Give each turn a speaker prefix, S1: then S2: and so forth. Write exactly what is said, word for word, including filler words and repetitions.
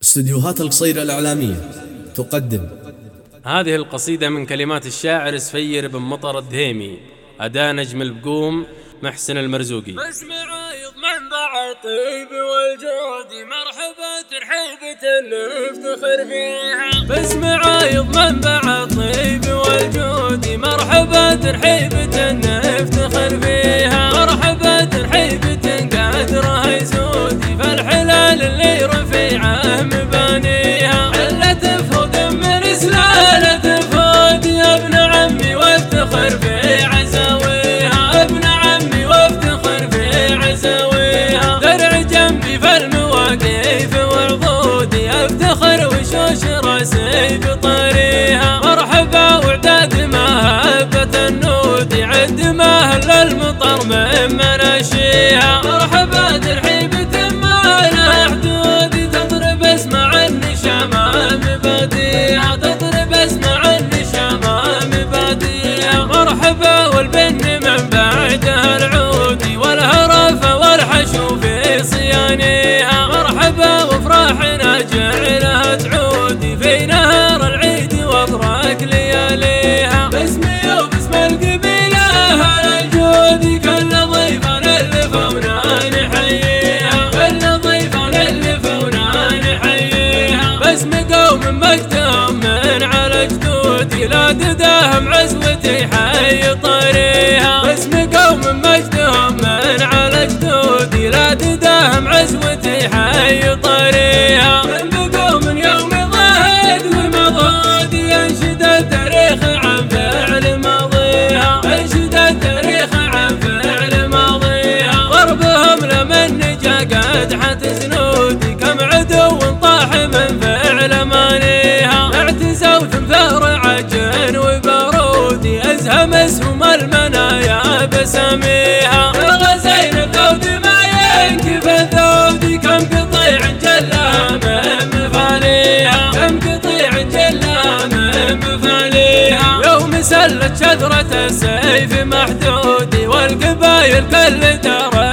S1: استديوهات القصيرة الإعلامية تقدم
S2: هذه القصيدة من كلمات الشاعر سفير بن مطر الدهيمي، أداء نجم البقوم محسن المرزوقي.
S3: باسم عايض منبع الطيب والجود مرحبا ترحيبة نفتخر فيها. باسم عايض منبع الطيب والجود مرحبا ترحيبة نفتخر فيها. مرحبا ترحيبة قادرها يسود فالحلال اللي رفيعه مبانيها. حلة تفرد من سلالة فود يا ابن عمي وافتخر في عزاويها. ابن عمي وافتخر في عزاويها. درع جنبي فالمواقف وعضودي افتخر وشوش راسي بطريها. مرحبا وعداد مهبة النود عد مهل المطر من مناشيها. مرحبا ترحيبة ما لها حدود تضرب اسمع النشامة مباديها. تضرب اسمع النشامة مباديها. مرحبا والبن من بعدها العود والهرف والحشو في صيانيها. مرحبا وافراحنا جعلها تعود في نهار العيد وابراك لياليها. باسمي وباسم القبيلة اهل الجود كل ضيفنا اللي فونا نحييها. كل ضيفنا اللي فونا نحييها. باسم قوم مكتوم من على جدودي لا تداهم عزوتي حي طريها. باسم قوم مكتوم من على جدودي لا تداهم عزوتي حي طريها. من بقوم يوم ضهد ومضود ينشد التاريخ عن فعل ماضيها. ينشد التاريخ عن فعل ماضيها. ضربهم لمن نجا قدحة سنودي كم عدو طاح من فعل مانيها. اعتزوا ثمثار عجن وبارودي ازهم اسهم المنايا بساميها. غزين الثود ما ينكف الثودي كم قطيع جلا من مفاليها. كم قطيع جلا من مفاليها. يوم سلت شذرة السيف محدودي والقبايل كل دار